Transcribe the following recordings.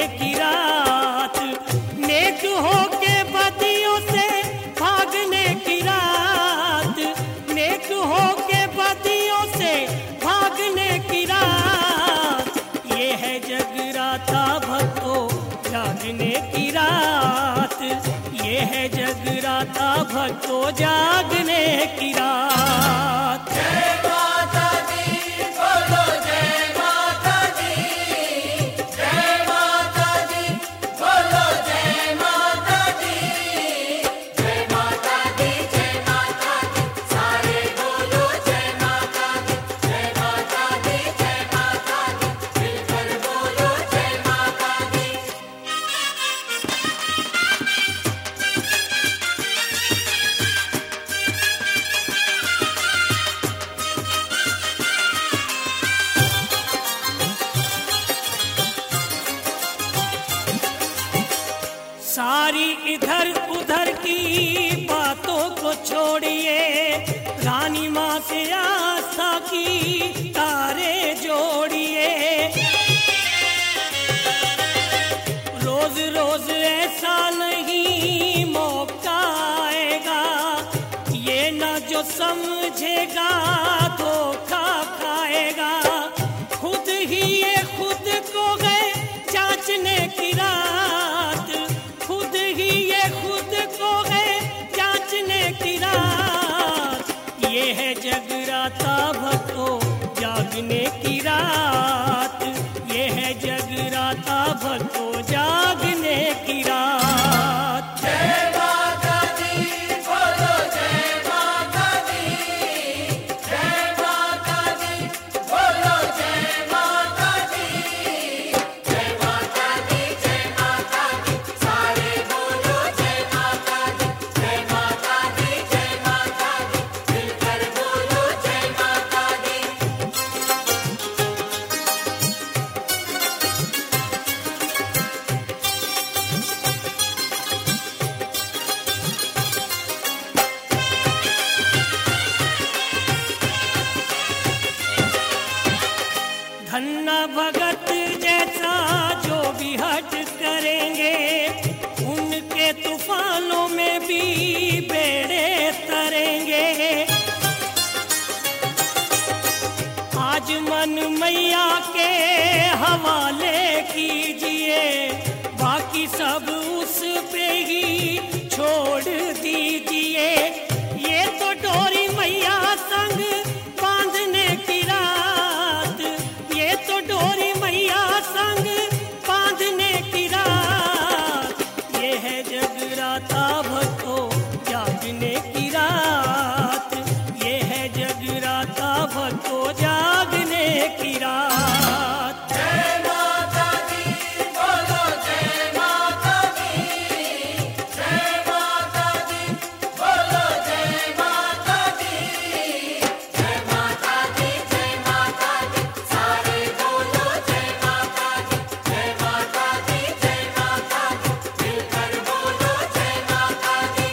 की रात, नेक हो के बदियों से भागने की रात, नेक हो के बदियों से भागने की रात, ये है जगराता भक्तों जागने की रात, ये है जगराता भक्तों जागने की रात। जय माता दी बोलो, जय माता दी, जय माता दी बोलो, जय माता दी, जय माता दी, जय माता दी, सारे बोलो जय माता दी, जय माता दी, जय माता दी, मिलकर बोलो जय माता दी। सारी इधर उधर की बातों को छोड़िए, रानी माँ से आस्था की तारे जोड़िए। रोज रोज ऐसा नहीं मौका आएगा, ये ना जो समझेगा धोखा खाएगा। खुद ही ये खुद को गए जांचने की रात, खुद ही ये खुद को गए जांचने की रात, ये है जगराता भक्तों जागने की रात, ये है जगराता भक्तों जागने की रात। जय माता दी बोलो, जय माता दी, जय माता दी बोलो, जय माता दी, जय माता दी, जय माता दी, सारे बोलो जय माता दी, जय माता दी, जय माता दी, मिलकर बोलो जय माता दी। धन्ना भगत जैसा जो भी हट करेंगे, उनके तूफानों में भी बेड़े तरेंगे। आज मन मैया के हवाले कीजिए, बाकी सब उस पे ही छोड़ दीजिए। ये तो डोरी मैया संग बांधने की रात, ये तो डोरी मैया संग बांधने की रात, ये है जगराता भक्तों जागने की रात, ये है जगराता भक्तों जागने की रात। जय माता दी बोलो, जय माता दी, जय माता दी बोलो, जय माता दी, जय माता दी, जय माता दी, सारे बोलो जय माता दी, जय माता दी, जय माता दी, मिलकर बोलो जय माता दी।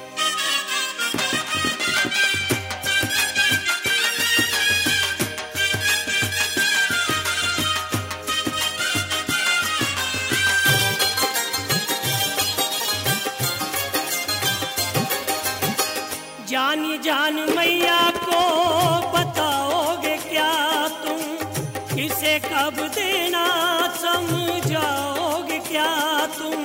जानी जान मैया को बताओगे क्या तुम, किसे कब देना समझाओगे क्या तुम।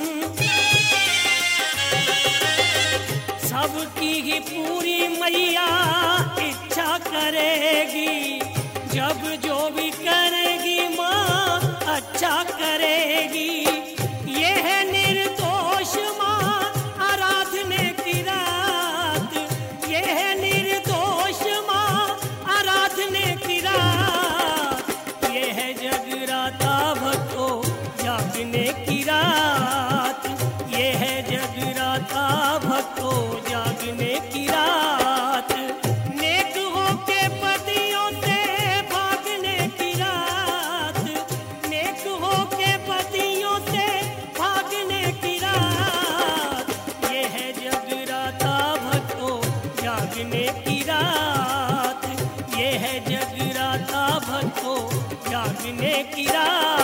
सबकी ही पूरी मैया इच्छा करेगी, जब जो भी करेगी माँ अच्छा करेगी। ये है निर्दोष माँ आराधने की रात, ये है निर्दोष माँ आराधने की रात, ये है जगराता भक्तों जागने की रात, ये है जगराता भक्तों जागने की रात। नेक हो के बदियों से भागने की रात, नेक हो के बदियों से भागने की रात, ये है जगराता भक्तों जागने की रात, ये है जगराता भक्तों जागने की रात।